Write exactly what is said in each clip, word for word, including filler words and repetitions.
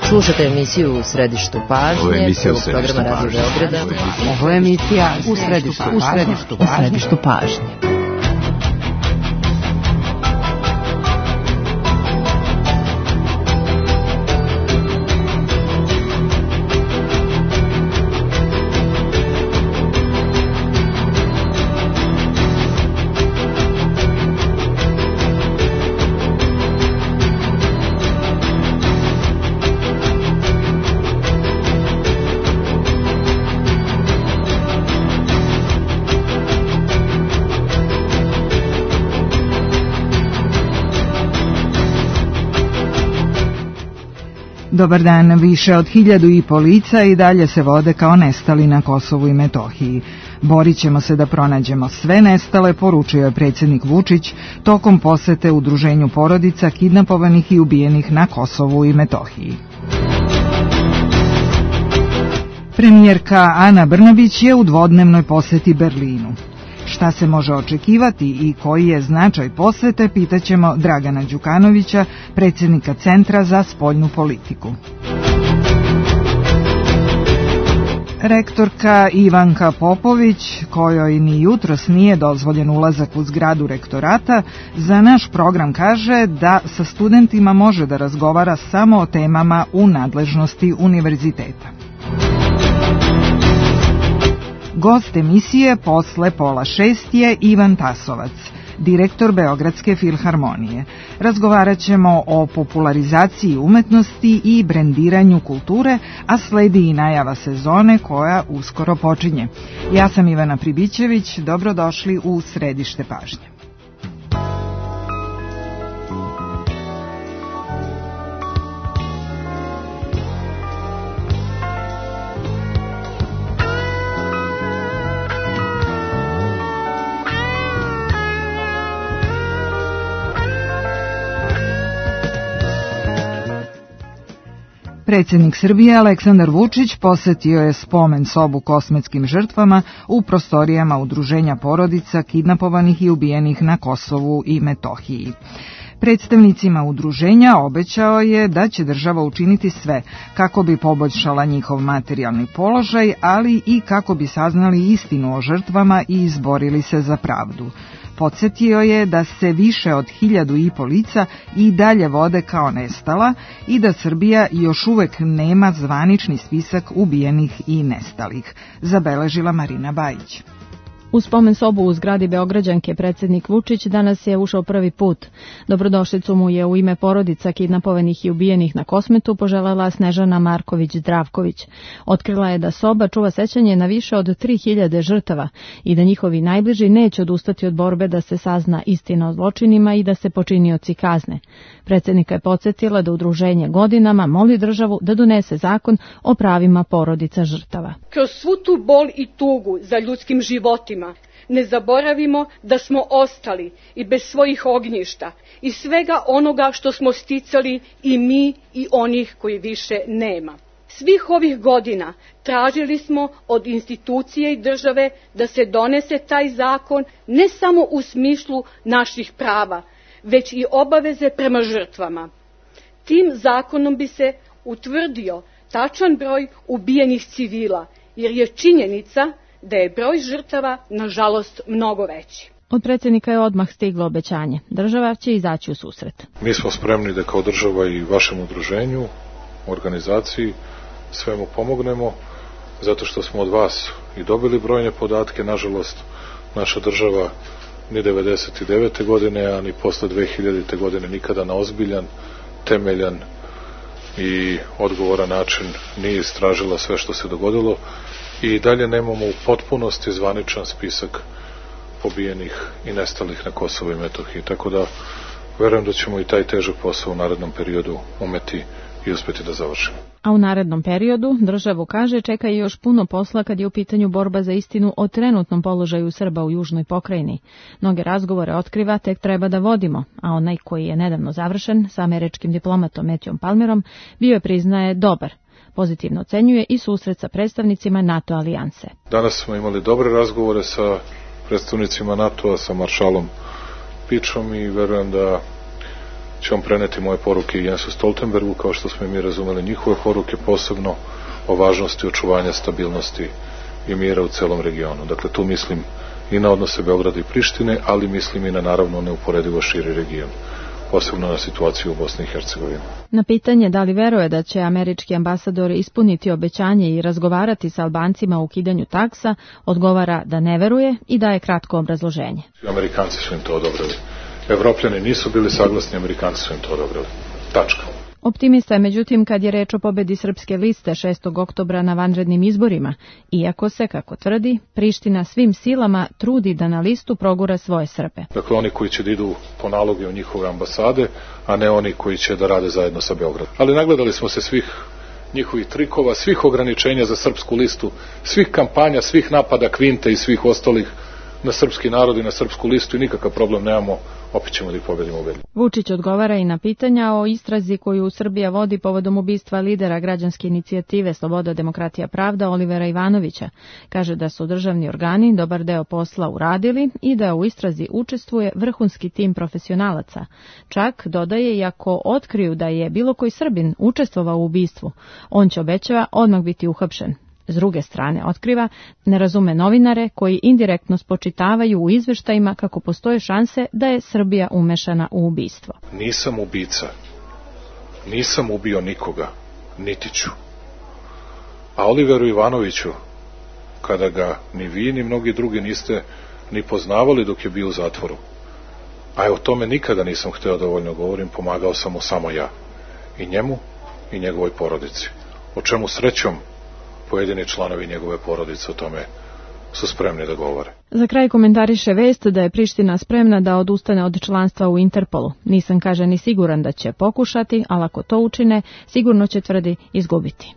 Slušate emisiju U središtu pažnje, prvog programa Radio Beograda. Ovo je emisija U središtu, u središtu, u središtu pažnje. Dobar dan, više od hiljadu i po lica i dalje se vode kao nestali na Kosovu i Metohiji. Borit ćemo se da pronađemo sve nestale, poručio je predsjednik Vučić tokom posete udruženju porodica kidnapovanih i ubijenih na Kosovu i Metohiji. Premijerka Ana Brnabić je u dvodnevnoj poseti Berlinu. Šta se može očekivati i koji je značaj posete, pitaćemo Dragana Đukanovića, predsjednika Centra za spoljnu politiku. Rektorka Ivanka Popović, kojoj ni jutros nije dozvoljen ulazak u zgradu rektorata, za naš program kaže da sa studentima može da razgovara samo o temama u nadležnosti univerziteta. Gost emisije posle pola šest je Ivan Tasovac, direktor Beogradske filharmonije. Razgovarat ćemo o popularizaciji umetnosti i brendiranju kulture, a sledi i najava sezone koja uskoro počinje. Ja sam Ivana Pribićević, dobrodošli u središte pažnje. Predsjednik Srbije Aleksandar Vučić posetio je spomen sobu kosmetskim žrtvama u prostorijama udruženja porodica kidnapovanih i ubijenih na Kosovu i Metohiji. Predstavnicima udruženja obećao je da će država učiniti sve kako bi poboljšala njihov materijalni položaj, ali i kako bi saznali istinu o žrtvama i izborili se za pravdu. Podsjetio je da se više od hiljadu i po lica i dalje vode kao nestala i da Srbija još uvek nema zvanični spisak ubijenih i nestalih, zabeležila Marina Bajić. U spomen sobu u zgradi Beograđanke predsjednik Vučić danas je ušao prvi put. Dobrodošlicu mu je u ime porodica kidnapovanih i ubijenih na Kosmetu poželjela Snežana Marković-Zdravković. Otkrila je da soba čuva sećanje na više od tri hiljade žrtava i da njihovi najbliži neće odustati od borbe da se sazna istina o zločinima i da se počinioci kazne. Predsjednika je podsjetila da udruženje godinama moli državu da donese zakon o pravima porodica žrtava. Kroz svu tu bol i tugu za ljudskim životima ne zaboravimo da smo ostali i bez svojih ognjišta i svega onoga što smo sticali i mi i onih koji više nema. Svih ovih godina tražili smo od institucije i države da se donese taj zakon ne samo u smislu naših prava, već i obaveze prema žrtvama. Tim zakonom bi se utvrdio tačan broj ubijenih civila, jer je činjenica da je broj žrtava, nažalost, mnogo veći. Od predsjednika je odmah stiglo obećanje. Država će izaći u susret. Mi smo spremni da kao država i vašem udruženju, organizaciji, svemu pomognemo, zato što smo od vas i dobili brojne podatke. Nažalost, naša država ni devedeset devete godine, a ni posle dve hiljadite godine nikada na ozbiljan, temeljan i odgovoran način nije istražila sve što se dogodilo i dalje nemamo u potpunosti zvaničan spisak pobijenih i nestalih na Kosovu i Metohiji. Tako da verujem da ćemo i taj težak posao u narednom periodu umeti i uspeti da završimo. A u narednom periodu državu, kaže, čeka i još puno posla kad je u pitanju borba za istinu o trenutnom položaju Srba u južnoj pokrajini. Mnoge razgovore otkriva tek treba da vodimo, a onaj koji je nedavno završen sa američkim diplomatom Matthewom Palmerom bio je, priznaje, dobar. Pozitivno ocenjuje i susret sa predstavnicima NATO alijanse. Danas smo imali dobre razgovore sa predstavnicima NATO-a, sa maršalom Pičom i verujem da će on preneti moje poruke i Jensu Stoltenbergu, kao što smo i mi razumeli njihove poruke, posebno o važnosti očuvanja stabilnosti i mira u celom regionu. Dakle, tu mislim i na odnose Beograda i Prištine, ali mislim i na naravno neuporedivo širi region, posebno na situaciju u Bosni i Hercegovini. Na pitanje da li veruje da će američki ambasador ispuniti obećanje i razgovarati sa Albancima o ukidanju taksa, odgovara da ne veruje i daje kratko obrazloženje. Amerikanci su im to odobrili. Evropljani nisu bili saglasni, Amerikanci su im to odobrili. Tačka. Optimista je međutim kad je reč o pobedi Srpske liste šestog oktobra na vanrednim izborima, iako se, kako tvrdi, Priština svim silama trudi da na listu progura svoje Srbe. Dakle, oni koji će da idu po naloge u njihove ambasade, a ne oni koji će da rade zajedno sa Beogradom. Ali nagledali smo se svih njihovih trikova, svih ograničenja za srpsku listu, svih kampanja, svih napada Kvinte i svih ostalih na srpski narod i na srpsku listu i nikakav problem nemamo, opet ćemo da ih pobedimo ubedljivo. Vučić odgovara i na pitanja o istrazi koju Srbija vodi povodom ubistva lidera građanske inicijative Sloboda, demokratija, pravda Olivera Ivanovića. Kaže da su državni organi dobar deo posla uradili i da u istrazi učestvuje vrhunski tim profesionalaca. Čak dodaje i ako otkriju da je bilo koji Srbin učestvovao u ubistvu, on će, obećava, odmah biti uhapšen. S druge strane, otkriva, ne razume novinare koji indirektno spočitavaju u izveštajima kako postoje šanse da je Srbija umešana u ubistvo. Nisam ubica. Nisam ubio nikoga. Niti ću. A Oliveru Ivanoviću, kada ga ni vi ni mnogi drugi niste ni poznavali dok je bio u zatvoru, a o tome nikada nisam hteo dovoljno govorim, pomagao sam mu samo ja. I njemu i njegovoj porodici. O čemu srećom pojedini članovi njegove porodice o tome su spremni da govore. Za kraj komentariše vest da je Priština spremna da odustane od članstva u Interpolu. Nisam, kaže, ni siguran da će pokušati, ali ako to učine, sigurno će, tvrdi, izgubiti.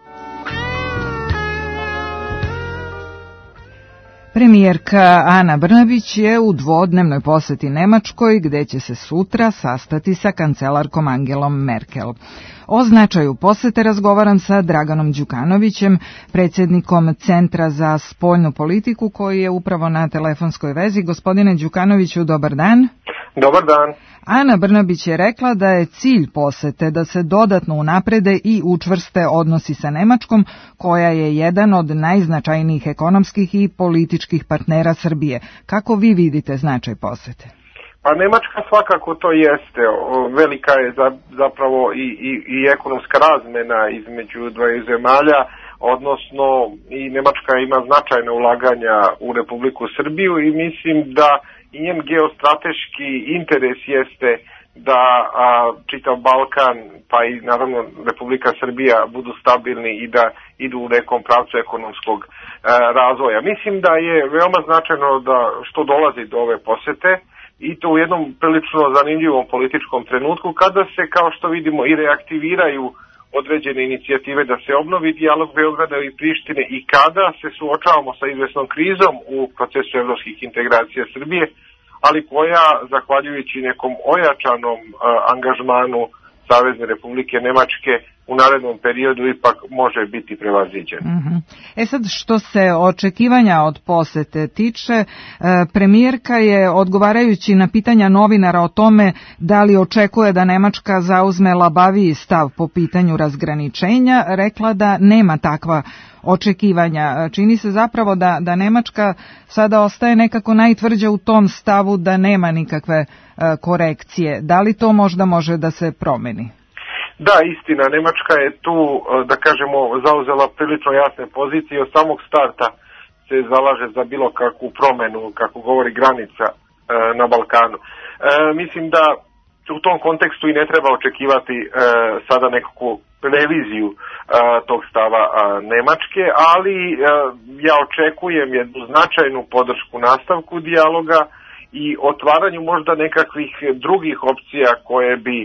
Premijerka Ana Brnabić je u dvodnevnoj poseti Nemačkoj, gde će se sutra sastati sa kancelarkom Angelom Merkel. O značaju posete razgovaram sa Draganom Đukanovićem, predsjednikom Centra za spoljnu politiku, koji je upravo na telefonskoj vezi. Gospodine Đukanoviću, dobar dan. Dobar dan. Ana Brnabić je rekla da je cilj posete da se dodatno unaprede i učvrste odnosi sa Nemačkom, koja je jedan od najznačajnijih ekonomskih i političkih partnera Srbije. Kako vi vidite značaj posete? Pa Nemačka svakako to jeste. Velika je zapravo i, i, i ekonomska razmena između dvaju zemalja, odnosno i Nemačka ima značajna ulaganja u Republiku Srbiju i mislim da i njen geostrateški interes jeste da a, čitav Balkan, pa i naravno Republika Srbija budu stabilni i da idu u nekom pravcu ekonomskog a, razvoja. Mislim da je veoma značajno da što dolazi do ove posete, i to u jednom prilično zanimljivom političkom trenutku, kada se, kao što vidimo, i reaktiviraju određene inicijative da se obnovi dijalog Beograda i Prištine i kada se suočavamo sa izvesnom krizom u procesu evropskih integracija Srbije, ali koja, zahvaljujući nekom ojačanom uh, angažmanu Savezne Republike Nemačke, u narednom periodu ipak može biti prevaziđen. Mm-hmm. E sad, što se očekivanja od posete tiče, premijerka je, odgovarajući na pitanja novinara o tome da li očekuje da Nemačka zauzme labaviji stav po pitanju razgraničenja, rekla da nema takva očekivanja. Čini se zapravo da, da Nemačka sada ostaje nekako najtvrđa u tom stavu da nema nikakve uh, korekcije. Da li to možda može da se promeni? Da, istina, Nemačka je tu, da kažemo, zauzela prilično jasne pozicije. Od samog starta se zalaže za bilo kakvu promenu, kako govori granica e, na Balkanu. E, mislim da u tom kontekstu i ne treba očekivati e, sada nekakvu reviziju e, tog stava e, Nemačke, ali e, ja očekujem jednu značajnu podršku nastavku dijaloga i otvaranju možda nekakvih drugih opcija koje bi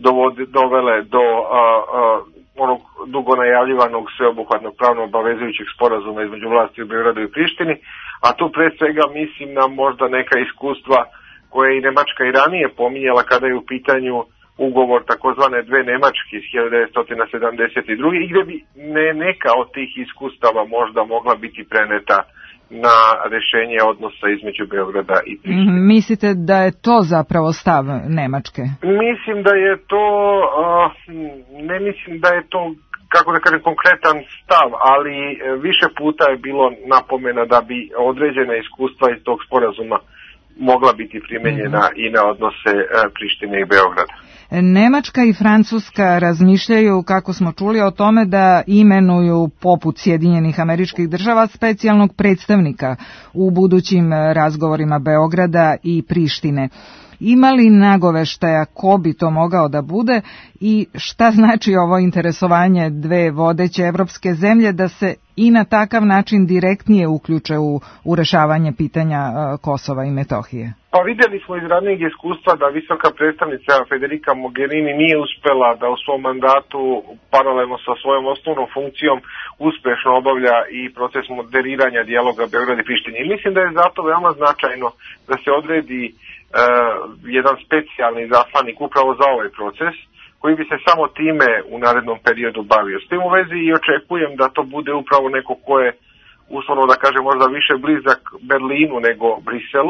dovele do a, a, onog dugo najavljivanog sveobuhvatnog pravno obavezujućeg sporazuma između vlasti u Beogradu i Prištini, a tu pre svega mislim na možda neka iskustva koje je i Nemačka i ranije pominjala kada je u pitanju ugovor takozvane dve Nemačke iz hiljadu devetsto sedamdeset druge i gdje bi ne, neka od tih iskustava možda mogla biti preneta na rešenje odnosa između Beograda i Prištine. Mm, mislite da je to zapravo stav Nemačke? Mislim da je to, uh, ne mislim da je to, kako da kažem, konkretan stav, ali više puta je bilo napomena da bi određena iskustva iz tog sporazuma mogla biti primenjena mm-hmm. i na odnose uh, Prištine i Beograda. Nemačka i Francuska razmišljaju, kako smo čuli, o tome da imenuju, poput Sjedinjenih Američkih Država, specijalnog predstavnika u budućim razgovorima Beograda i Prištine. Ima li nagoveštaja ko bi to mogao da bude i šta znači ovo interesovanje dve vodeće evropske zemlje da se i na takav način direktnije uključe u, u rešavanje pitanja uh, Kosova i Metohije? Pa vidjeli smo iz ranijeg iskustva da visoka predstavnica Federica Mogherini nije uspela da u svom mandatu paralelno sa svojom osnovnom funkcijom uspešno obavlja i proces moderiranja dijaloga Beograda i Prištine. I mislim da je zato veoma značajno da se odredi Uh, jedan specijalni zaslanik upravo za ovaj proces, koji bi se samo time u narednom periodu bavio. S tim u vezi i očekujem da to bude upravo neko ko je, uslovno da kažem, možda više blizak Berlinu nego Briselu,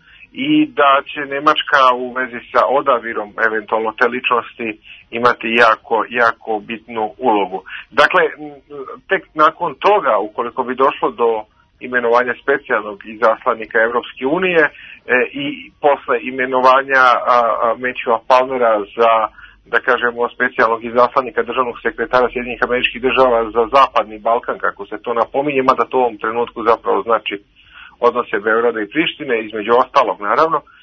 i da će Nemačka u vezi sa odabirom eventualno te ličnosti imati jako, jako bitnu ulogu. Dakle, tek nakon toga, ukoliko bi došlo do imenovanja specijalnog izaslanika Evropske unije e, i posle imenovanja Matthewa Palmera za, da kažemo, specijalnog izaslanika državnog sekretara Sjedinjenih Američkih Država za Zapadni Balkan, kako se to napominje, mada to u ovom trenutku zapravo znači odnose Beograda i Prištine, između ostalog naravno. E,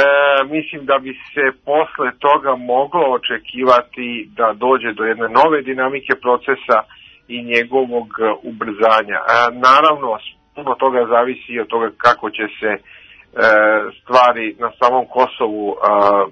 mislim da bi se posle toga moglo očekivati da dođe do jedne nove dinamike procesa i njegovog ubrzanja. E, naravno, puno toga zavisi od toga kako će se e, stvari na samom Kosovu e,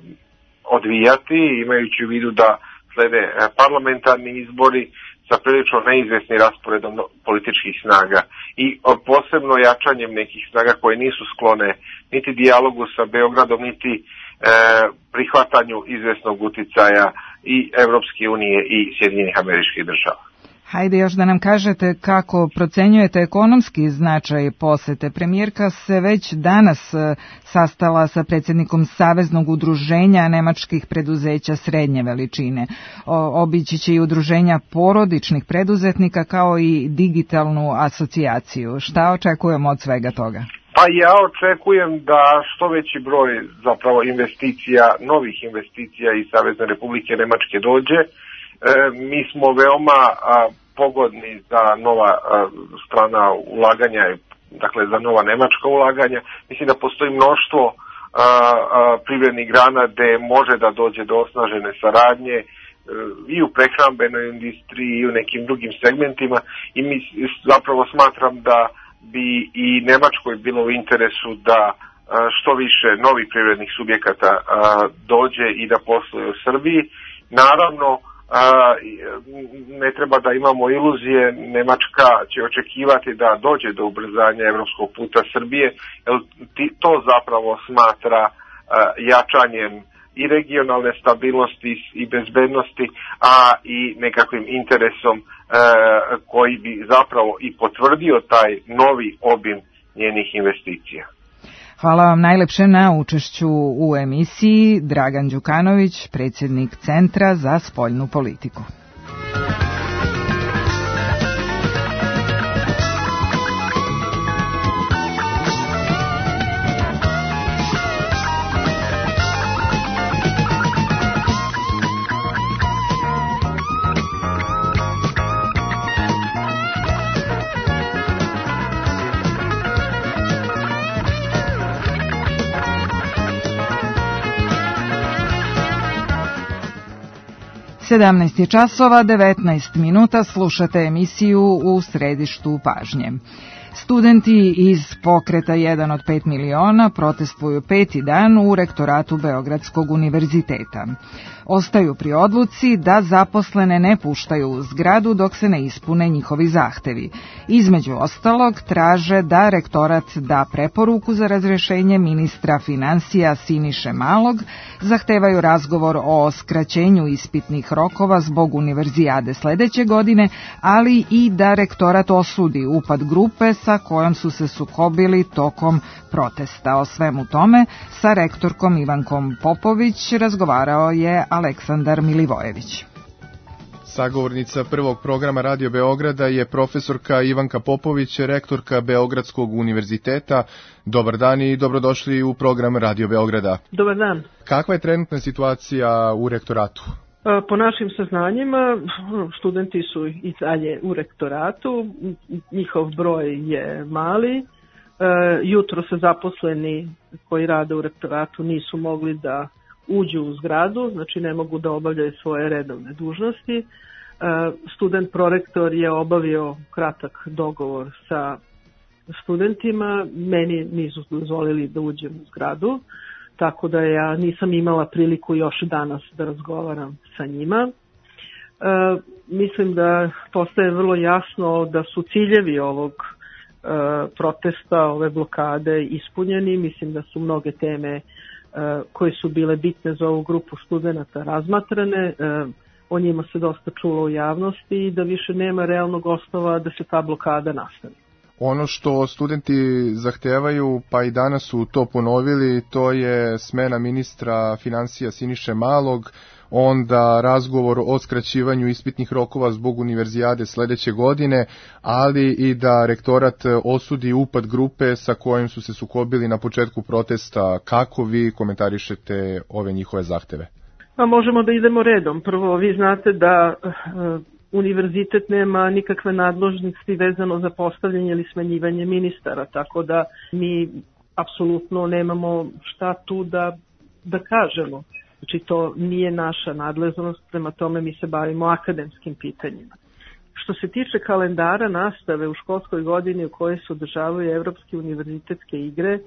odvijati, imajući u vidu da slede parlamentarni izbori sa prilično neizvesnim rasporedom političkih snaga i posebno jačanjem nekih snaga koje nisu sklone niti dijalogu sa Beogradom, niti e, prihvatanju izvesnog uticaja i Evropske unije i Sjedinjenih Američkih Država. Hajde još da nam kažete kako procenjujete ekonomski značaj posete. Premijerka se već danas sastala sa predsjednikom Saveznog udruženja nemačkih preduzeća srednje veličine. O, obići će i udruženja porodičnih preduzetnika kao i digitalnu asocijaciju. Šta očekujemo od svega toga? Pa ja očekujem da što veći broj zapravo investicija, novih investicija iz Savezne Republike Nemačke dođe. E, mi smo veoma a, pogodni za nova a, strana ulaganja, dakle za nova nemačka ulaganja. Mislim da postoji mnoštvo a, a, privrednih grana gde može da dođe do osnažene saradnje a, i u prehrambenoj industriji i u nekim drugim segmentima, i mi zapravo smatram da bi i Nemačkoj bilo u interesu da a, što više novih privrednih subjekata a, dođe i da posluje u Srbiji. Naravno, A, ne treba da imamo iluzije, Nemačka će očekivati da dođe do ubrzanja evropskog puta Srbije, jer to zapravo smatra a, jačanjem i regionalne stabilnosti i bezbednosti, a i nekakvim interesom a, koji bi zapravo i potvrdio taj novi obim njenih investicija. Hvala vam najlepše na učešću u emisiji. Dragan Đukanović, predsjednik Centra za spoljnu politiku. sedamnaest je časova, devetnaest minuta, slušate emisiju U središtu pažnje. Studenti iz pokreta jedan od pet miliona protestuju peti dan u rektoratu Beogradskog univerziteta. Ostaju pri odluci da zaposlene ne puštaju u zgradu dok se ne ispune njihovi zahtevi. Između ostalog, traže da rektorat da preporuku za razrešenje ministra finansija Siniše Malog, zahtevaju razgovor o skraćenju ispitnih rokova zbog univerzijade sledeće godine, ali i da rektorat osudi upad grupe sa kojom su se sukobili tokom protesta. O svemu tome sa rektorkom Ivankom Popović razgovarao je Aleksandar Milivojević. Sagovornica prvog programa Radio Beograda je profesorka Ivanka Popović, rektorka Beogradskog univerziteta. Dobar dan i dobrodošli u program Radio Beograda. Dobar dan. Kakva je trenutna situacija u rektoratu? Po našim saznanjima, studenti su i dalje u rektoratu, njihov broj je mali. Jutro se zaposleni koji rade u rektoratu nisu mogli da uđu u zgradu, znači ne mogu da obavljaju svoje redovne dužnosti. Student prorektor je obavio kratak dogovor sa studentima, meni nisu dozvolili da uđem u zgradu, tako da ja nisam imala priliku još danas da razgovaram sa njima. E, mislim da postaje vrlo jasno da su ciljevi ovog e, protesta, ove blokade ispunjeni. Mislim da su mnoge teme e, koje su bile bitne za ovu grupu studenta razmatrane. E, o njima se dosta čulo u javnosti i da više nema realnog osnova da se ta blokada nastavi. Ono što studenti zahtevaju, pa i danas su to ponovili, to je smena ministra finansija Siniše Malog, onda razgovor o skraćivanju ispitnih rokova zbog univerzijade sledeće godine, ali i da rektorat osudi upad grupe sa kojim su se sukobili na početku protesta. Kako vi komentarišete ove njihove zahteve? Pa možemo da idemo redom. Prvo, vi znate da univerzitet nema nikakve nadležnosti vezano za postavljanje ili smenjivanje ministara, tako da mi apsolutno nemamo šta tu da, da kažemo. Znači to nije naša nadležnost, prema tome mi se bavimo akademskim pitanjima. Što se tiče kalendara nastave u školskoj godini u kojoj se održavaju Evropske univerzitetske igre,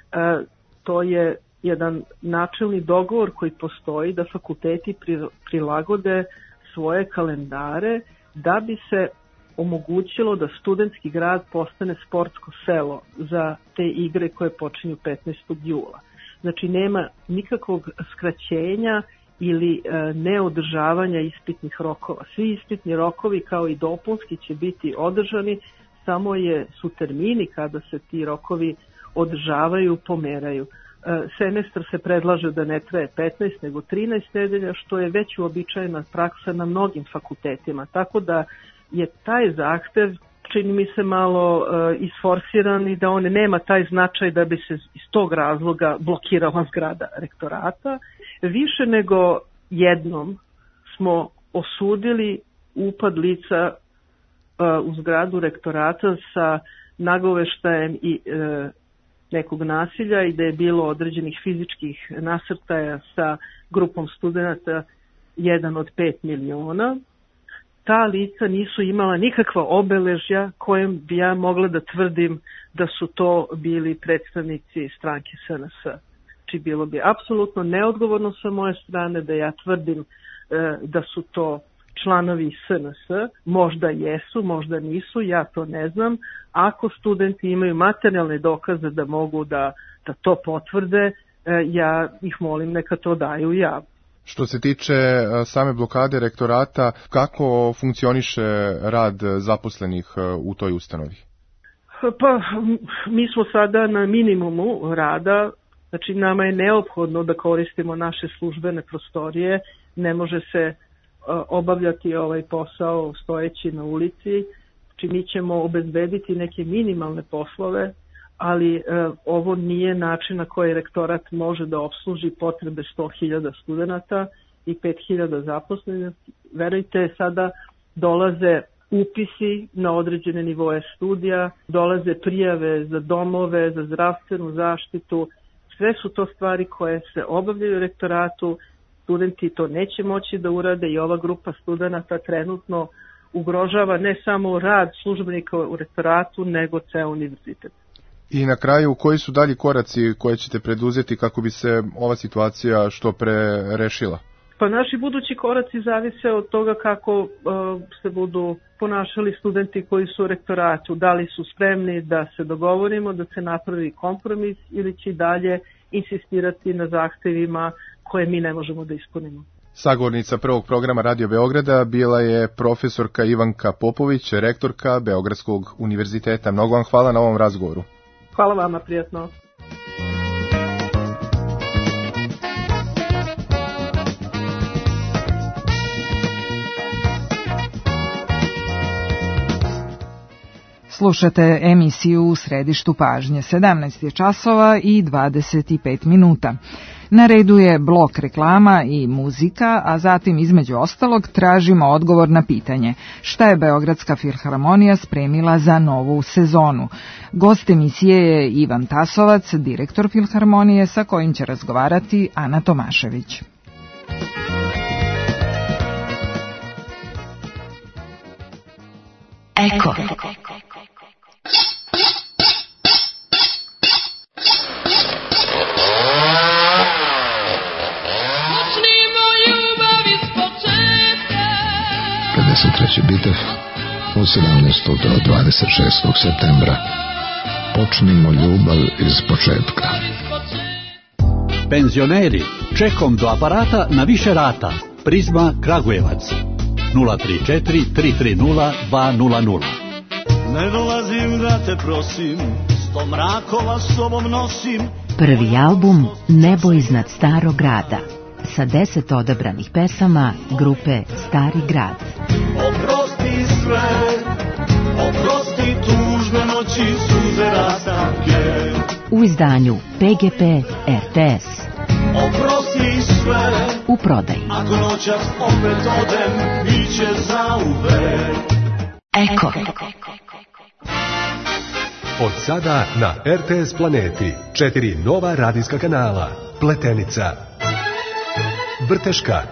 to je jedan načelni dogovor koji postoji da fakulteti prilagode svoje kalendare da bi se omogućilo da studentski grad postane sportsko selo za te igre koje počinju petnaestog jula. Znači nema nikakvog skraćenja ili e, neodržavanja ispitnih rokova. Svi ispitni rokovi kao i dopunski će biti održani, samo je, su termini kada se ti rokovi održavaju, pomeraju. Semestar se predlaže da ne traje petnaest nego trinaest nedelja, što je već uobičajena praksa na mnogim fakultetima. Tako da je taj zahtev, čini mi se, malo uh, isforsiran i da on nema taj značaj da bi se iz tog razloga blokirala zgrada rektorata. Više nego jednom smo osudili upad lica uh, u zgradu rektorata sa nagoveštajem i uh, nekog nasilja i da je bilo određenih fizičkih nasrtaja sa grupom studenta jedan od pet miliona. Ta lica nisu imala nikakva obeležja kojem bi ja mogla da tvrdim da su to bili predstavnici stranke S N S. Znači bilo bi apsolutno neodgovorno sa moje strane da ja tvrdim e, da su to članovi S N S, možda jesu, možda nisu, ja to ne znam. Ako studenti imaju materijalne dokaze da mogu da, da to potvrde, ja ih molim neka to daju javno. Što se tiče same blokade rektorata, kako funkcioniše rad zaposlenih u toj ustanovi? Pa, mi smo sada na minimumu rada, znači nama je neophodno da koristimo naše službene prostorije, ne može se obavljati ovaj posao stojeći na ulici, znači mi ćemo obezbediti neke minimalne poslove, ali e, ovo nije način na koji rektorat može da obsluži potrebe sto hiljada studenta i pet hiljada zaposlenih. Verujte, sada dolaze upisi na određene nivoe studija, dolaze prijave za domove, za zdravstvenu zaštitu, sve su to stvari koje se obavljaju u rektoratu. Studenti to neće moći da urade i ova grupa studenta trenutno ugrožava ne samo rad službenika u rektoratu, nego ceo univerzitet. I na kraju, koji su dalji koraci koje ćete preduzeti kako bi se ova situacija što pre rešila? Pa naši budući koraci zavise od toga kako uh, se budu ponašali studenti koji su u rektoratu. Da li su spremni da se dogovorimo, da se napravi kompromis ili će dalje insistirati na zahtevima koje mi ne možemo da ispunimo. Sagovornica prvog programa Radio Beograda bila je profesorka Ivanka Popović, rektorka Beogradskog univerziteta. Mnogo vam hvala na ovom razgovoru. Hvala vama, prijatno. Slušate emisiju U središtu pažnje. sedamnaest je časova i dvadeset pet minuta. Na redu je blok reklama i muzika, a zatim između ostalog tražimo odgovor na pitanje šta je Beogradska filharmonija spremila za novu sezonu. Gost emisije je Ivan Tasovac, direktor filharmonije, sa kojim će razgovarati Ana Tomašević. Eko. pedeset treći bitev od sedamnaestog do dvadeset šestog septembra. Počnimo ljubav iz početka. Penzioneri, čekom do aparata na više rata. Prizma Kragujevac. nula tri četiri tri tri nula dva nula nula. Ne dolazim da te prosim, sto mrakova s sobom nosim. Prvi album Nebo iznad starog grada, sa deset odabranih pesama grupe Stari grad. Oprosti sve, oprosti tužne noći, suze rastanke. U izdanju P G P R T S. Oprosti sve, u prodaji. Ako noćas opet odem, biće zauvek. Eko. Od sada na R T S Planeti četiri nova radijska kanala. Pletenica, Vrteška,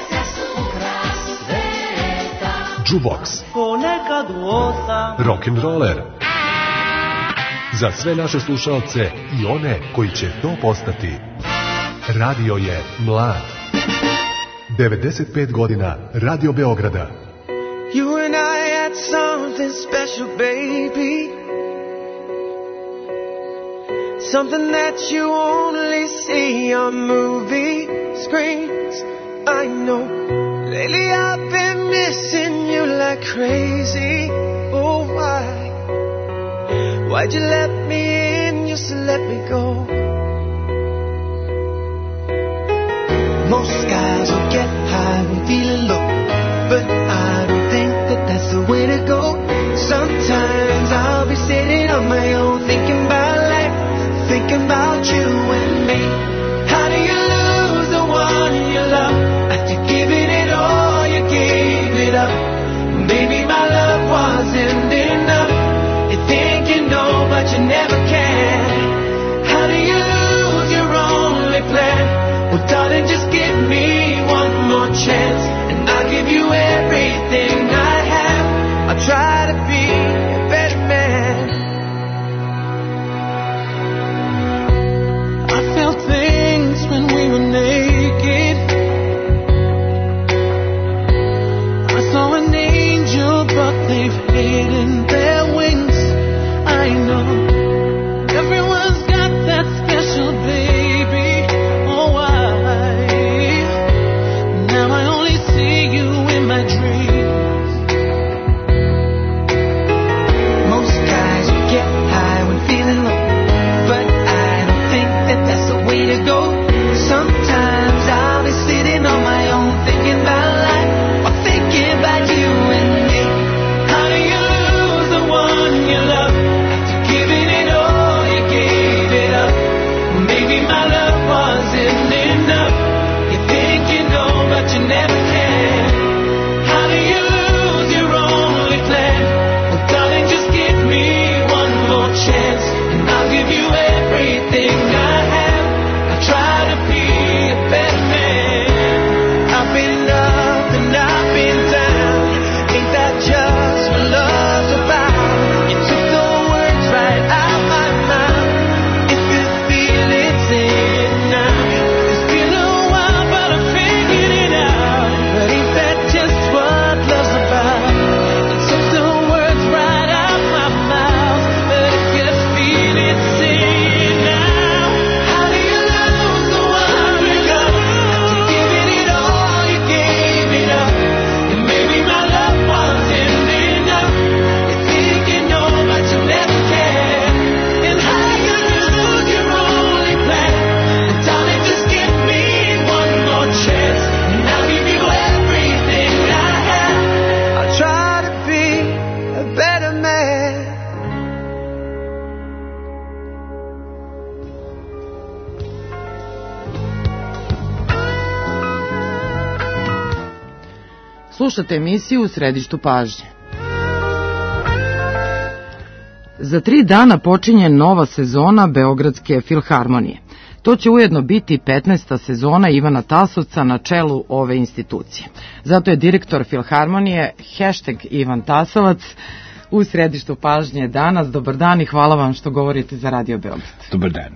Jukebox, Rock'n'Roller. Za sve naše slušalce i one koji će to postati. Radio je mlad. devedeset pet godina Radio Beograda. You and I had something special, baby. Something that you only see on movie screens. I know. Lately I've been missing you like crazy. Oh, why? Why'd you let me in just to let me go? Most guys will get high when feeling low, but I don't think that that's the way to go. Sometimes I'll be sitting on my own, thinking about life, thinking about you and me. How do you lose the one you love after giving it all? You gave it up. Maybe my love wasn't enough. You think you know, but you never can. How do you lose your only plan? Well, darling, just give me one more chance, and I'll give you everything I have. I'll try to be a better man. Slušate emisiju U središtu pažnje. Za tri dana počinje nova sezona Beogradske filharmonije. To će ujedno biti petnaesta sezona Ivana Tasovca na čelu ove institucije. Zato je direktor filharmonije hashtag Ivan Tasovac u središtu pažnje danas. Dobar dan i hvala vam što govorite za Radio Beograd. Dobar dan.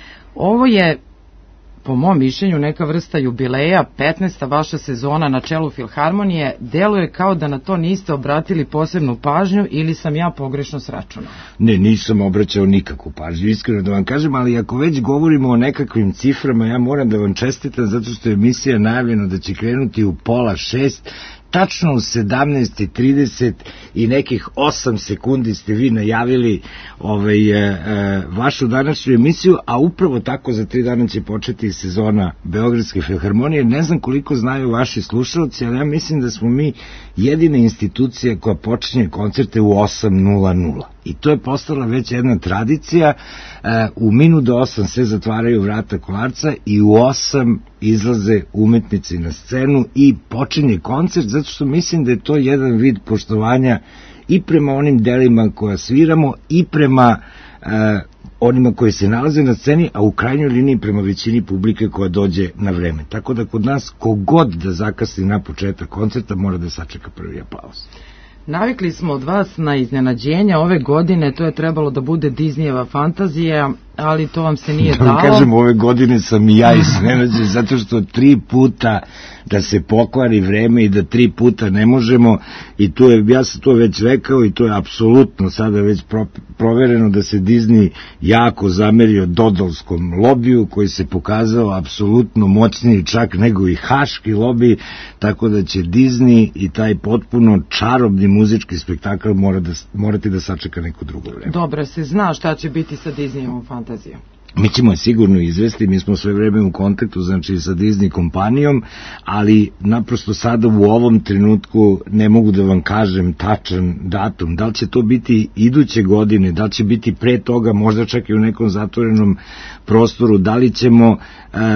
Ovo je, po mom mišljenju, neka vrsta jubileja, petnaesta vaša sezona na čelu filharmonije. Deluje kao da na to niste obratili posebnu pažnju ili sam ja pogrešno sračunao? Ne, nisam obraćao nikakvu pažnju, iskreno da vam kažem, ali ako već govorimo o nekakvim ciframa, ja moram da vam čestitam zato što je emisija najavljena da će krenuti u pola šest, tačno u sedamnaest i trideset i nekih osam sekundi ste vi najavili ovaj, e, e, vašu današnju emisiju, a upravo tako za tri dana će početi sezona Beogradske filharmonije. Ne znam koliko znaju vaši slušalci, ali ja mislim da smo mi jedina institucija koja počinje koncerte u osam nula nula. I to je postala već jedna tradicija. E, u minut do osam se zatvaraju vrata Kolarca i u osam izlaze umetnici na scenu i počinje koncert, zato što mislim da je to jedan vid poštovanja i prema onim delima koja sviramo i prema e, onima koji se nalaze na sceni, a u krajnjoj liniji prema većini publike koja dođe na vreme. Tako da kod nas kogod da zakasni na početak koncerta mora da sačeka prvi aplauz. Navikli smo od vas na iznenađenja ove godine, to je trebalo da bude Disneyjeva fantazija, ali to vam se nije da dalo. Da kažem, ove godine sam i ja iznenađen, zato što tri puta da se pokvari vreme i da tri puta ne možemo, i to je, ja sam to već rekao i to je apsolutno sada već pro, provereno da se Disney jako zamerio dodolskom lobiju koji se pokazao apsolutno moćniji čak nego i haški lobi, tako da će Disney i taj potpuno čarobni muzički spektakl mora da, morati da sačeka neko drugo vreme. Dobro, se zna šta će biti sa Disneyovom fantazijom? Mi ćemo je sigurno izvesti, mi smo sve vreme u kontaktu, znači sa Disney kompanijom, ali naprosto sada u ovom trenutku ne mogu da vam kažem tačan datum. Da li će to biti iduće godine, da li će biti pre toga, možda čak i u nekom zatvorenom prostoru, da li ćemo, uh,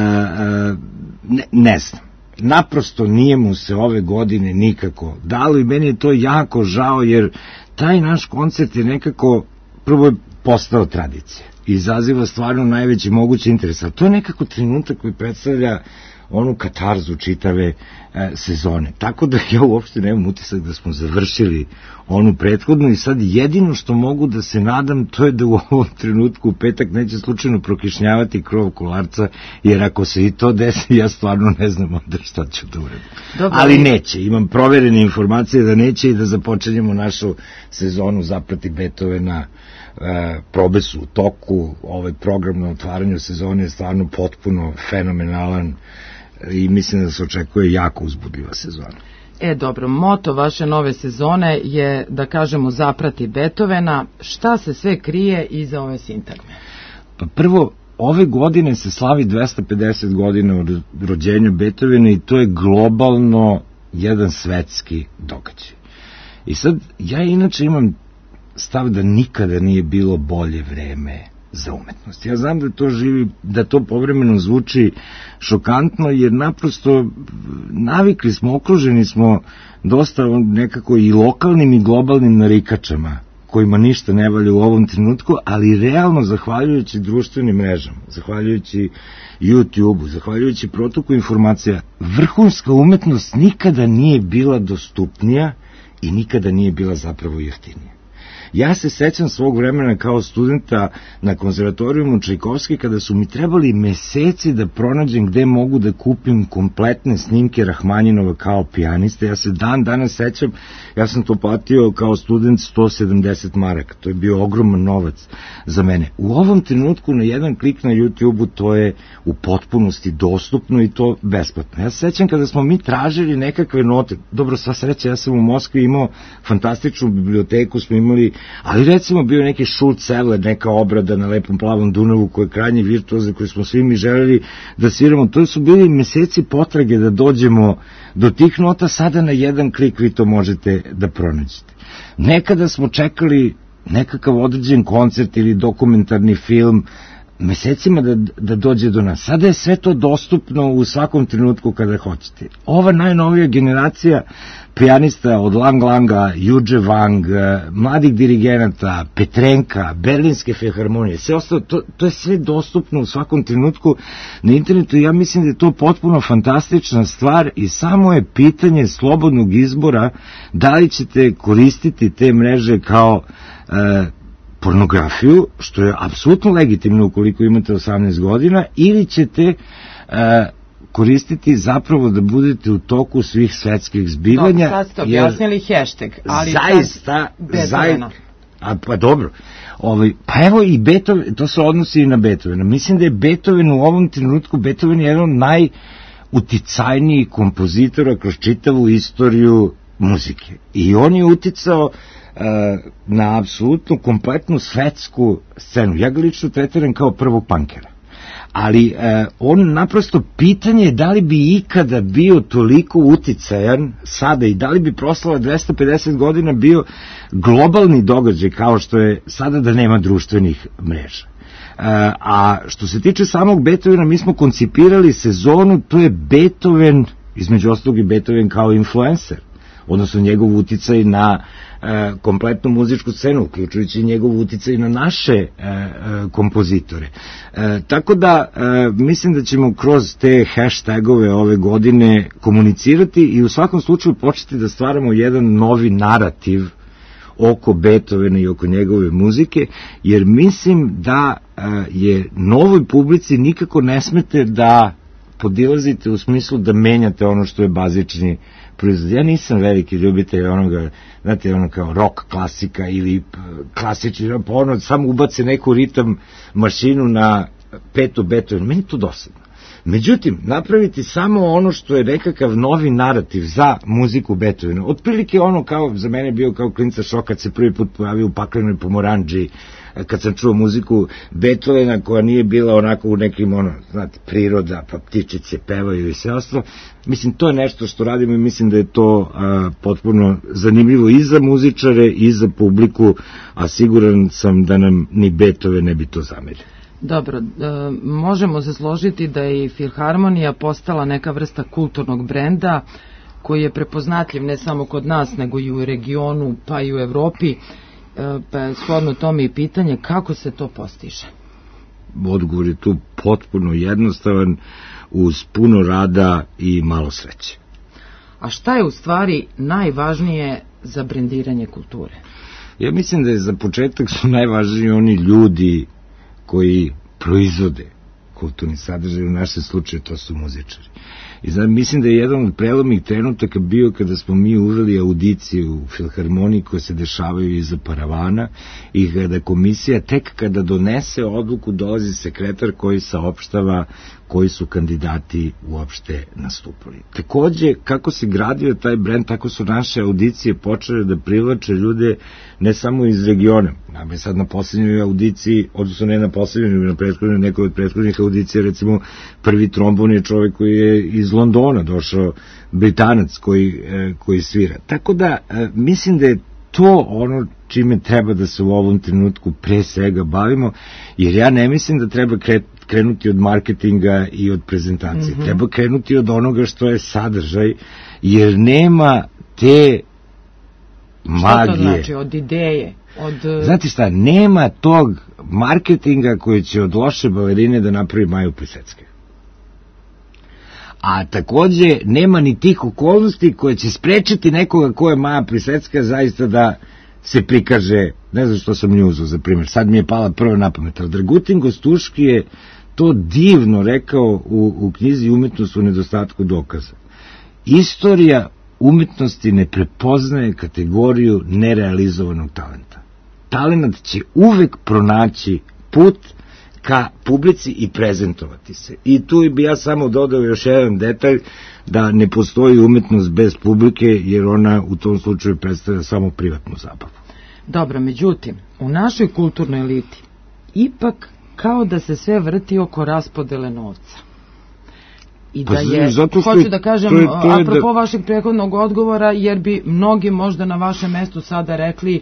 uh, ne, ne znam. Naprosto nije mu se ove godine nikako dalo i meni je to jako žao, jer taj naš koncert je nekako prvo je postao tradicija. Izaziva stvarno najveći mogući interes, ali to je nekako trenutak koji predstavlja onu katarzu čitave e, sezone. Tako da ja uopšte nemam utisak da smo završili onu prethodnu i sad jedino što mogu da se nadam to je da u ovom trenutku u petak neće slučajno prokišnjavati krov Kolarca, jer ako se i to desi ja stvarno ne znam onda šta ću da uradim. Dobro, ali neće, imam proverene informacije da neće i da započinjemo našu sezonu Zaprati Beethovena. E, probe su u toku, ovaj program na otvaranju sezone je stvarno potpuno fenomenalan i mislim da se očekuje jako uzbudljiva sezona. E dobro, moto vaše nove sezone je, da kažemo, Zaprati Beethovena. Šta se sve krije iza ove sintagme? Pa prvo, ove godine se slavi dvesta pedeset godina od rođenja Beethovena i to je globalno jedan svetski događaj. I sad, ja inače imam stav da nikada nije bilo bolje vreme za umetnost. Ja znam da to živi, da to povremeno zvuči šokantno, jer naprosto navikli smo, okruženi smo dosta nekako i lokalnim i globalnim narikačama, kojima ništa ne valja u ovom trenutku, ali realno zahvaljujući društvenim mrežama, zahvaljujući YouTube-u, zahvaljujući protoku informacija, vrhunska umetnost nikada nije bila dostupnija i nikada nije bila zapravo jeftinija. Ja se sećam svog vremena kao studenta na konzervatorijumu Čajkovski kada su mi trebali meseci da pronađem gde mogu da kupim kompletne snimke Rahmanjinova kao pijaniste. Ja se dan danas sećam, ja sam to platio kao student sto sedamdeset maraka. To je bio ogroman novac za mene. U ovom trenutku na jedan klik na YouTube-u to je u potpunosti dostupno i to besplatno. Ja se sećam kada smo mi tražili nekakve note, dobro, sva sreća, ja sam u Moskvi imao fantastičnu biblioteku, smo imali, ali recimo bio neki Schulze-Evler, neka obrada na lepom plavom Dunavu koji je krajnji virtuoz koji smo svi mi želeli da sviramo. To su bili meseci potrage da dođemo do tih nota, sada na jedan klik vi to možete da pronađete. Nekada smo čekali nekakav određen koncert ili dokumentarni film mesecima da, da dođe do nas. Sada je sve to dostupno u svakom trenutku kada hoćete. Ova najnovija generacija pijanista od Lang Langa, Juđe Wang, mladih dirigenata, Petrenka, Berlinske filharmonije, sve ostalo, to, to je sve dostupno u svakom trenutku na internetu i ja mislim da je to potpuno fantastična stvar i samo je pitanje slobodnog izbora da li ćete koristiti te mreže kao e, pornografiju, što je apsolutno legitimno ukoliko imate osamnaest godina, ili ćete e, koristiti zapravo da budete u toku svih svetskih zbivanja. No, sad ste objasnili hashtag, ali zaista, zaista, a, pa dobro, ovaj, pa evo i Beethoven, to se odnosi i na Beethovena. Mislim da je Beethoven u ovom trenutku, Beethoven je jedan od najuticajnijih kompozitora kroz čitavu istoriju muzike. I on je uticao uh, na apsolutno kompletnu svetsku scenu. Ja ga lično tretiram kao prvog punkera. Ali uh, on naprosto pitanje je da li bi ikada bio toliko uticajan sada i da li bi proslava dvesta pedeset godina bio globalni događaj kao što je sada da nema društvenih mreža. Uh, a što se tiče samog Beethovena, mi smo koncipirali sezonu, to je Beethoven, između ostalog i Beethoven kao influencer, odnosno njegov uticaj na e, kompletnu muzičku scenu, uključujući njegov uticaj na naše e, e, kompozitore. E, tako da e, mislim da ćemo kroz te hashtagove ove godine komunicirati i u svakom slučaju početi da stvaramo jedan novi narativ oko Beethovena i oko njegove muzike, jer mislim da e, je novoj publici nikako ne smete da podilazite u smislu da menjate ono što je bazični proizvod. Ja nisam veliki ljubitelj onoga, znate, ono kao rock klasika ili klasični, pa ono samo ubace neku ritam mašinu na petu Beethoven, meni to dosadno. Međutim, napraviti samo ono što je nekakav novi narativ za muziku Beethovena, otprilike ono kao, za mene bio kao klinca šok kad se prvi put pojavio u Paklenoj pomoranđi, kad sam čuo muziku Beethovena koja nije bila onako u nekim, ono, znate, priroda, pa ptičice pevaju i sve ostalo. Mislim, to je nešto što radimo i mislim da je to a, potpuno zanimljivo i za muzičare i za publiku, a siguran sam da nam ni Beethoven ne bi to zamerio. Dobro, e, možemo se složiti da je i Filharmonija postala neka vrsta kulturnog brenda koji je prepoznatljiv ne samo kod nas, nego i u regionu, pa i u Evropi. Pa shodno tome i pitanje kako se to postiže. Odgovor je tu potpuno jednostavan, uz puno rada i malo sreće. A šta je u stvari najvažnije za brendiranje kulture? Ja mislim da je za početak su najvažniji oni ljudi koji proizvode kulturni sadržaj, u našem slučaju to su muzičari. I znam, mislim da je jedan od prelomnih trenutaka bio kada smo mi uveli audiciju u Filharmoniji koje se dešavaju iza paravana i kada komisija tek kada donese odluku dolazi sekretar koji saopštava koji su kandidati uopšte nastupali. Takođe, kako se gradio taj brend, tako su naše audicije počele da privlače ljude ne samo iz regiona. Nam je sad na poslednjoj audiciji, odnosno ne na poslednjoj, nego na prethodnoj, nekoj od prethodnih audicija, recimo prvi trombon je čovek koji je iz Londona došao, Britanac koji, koji svira. Tako da, mislim da je to ono čime treba da se u ovom trenutku pre svega bavimo, jer ja ne mislim da treba krenuti od marketinga i od prezentacije. Mm-hmm. Treba krenuti od onoga što je sadržaj, jer nema te magije. Što to znači? Od ideje? Od... Znate šta, nema tog marketinga koji će od loše balerine da napravi Maju Plisecke. A takođe nema ni tih okolnosti koje će sprečiti nekoga ko je Maja Plisecka zaista da se prikaže, ne znam što sam nju uzao za primjer, sad mi je pala prvo na pamet, ali Dragutin Gostuški je to divno rekao u, u knjizi Umetnost u nedostatku dokaza. Istorija umetnosti ne prepoznaje kategoriju nerealizovanog talenta. Talent će uvek pronaći put ka publici i prezentovati se. I tu bi ja samo dodao još jedan detalj, da ne postoji umetnost bez publike, jer ona u tom slučaju predstavlja samo privatnu zabavu. Dobro, međutim, u našoj kulturnoj eliti ipak kao da se sve vrti oko raspodele novca. I da je, pa, hoću da kažem, to je, to je apropo da... vašeg prethodnog odgovora, jer bi mnogi možda na vašem mestu sada rekli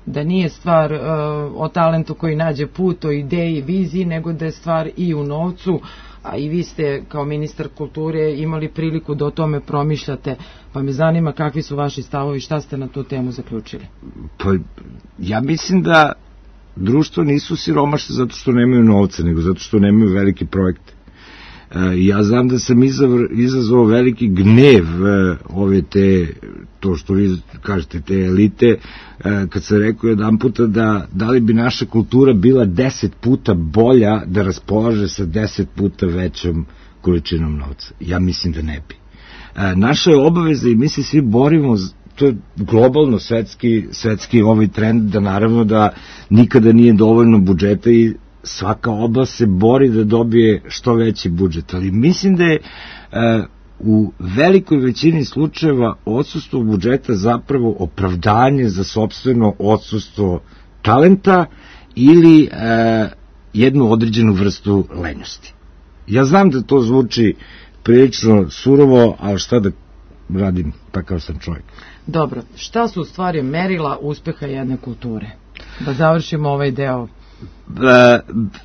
da nije stvar uh, o talentu koji nađe put, o ideji, viziji, nego da je stvar i u novcu, a i vi ste kao ministar kulture imali priliku da o tome promišljate, pa me zanima kakvi su vaši stavovi, šta ste na tu temu zaključili? Pa, ja mislim da društvo nisu siromašne zato što nemaju novca, nego zato što nemaju velike projekte. Ja znam da sam izazvao veliki gnev ove te, to što vi kažete, te elite, kad sam rekao jedan puta da da li bi naša kultura bila deset puta bolja da raspolaže sa deset puta većom količinom novca. Ja mislim da ne bi. Naša je obaveza i mi se svi borimo, to je globalno svetski, svetski ovaj trend, da naravno da nikada nije dovoljno budžeta i svaka oblast se bori da dobije što veći budžet, ali mislim da je e, u velikoj većini slučajeva odsustvo budžeta zapravo opravdanje za sopstveno odsustvo talenta ili e, jednu određenu vrstu lenjosti. Ja znam da to zvuči prilično surovo, ali šta da radim, takav sam čovjek. Dobro, šta su u stvari merila uspeha jedne kulture? Da završimo ovaj deo. E,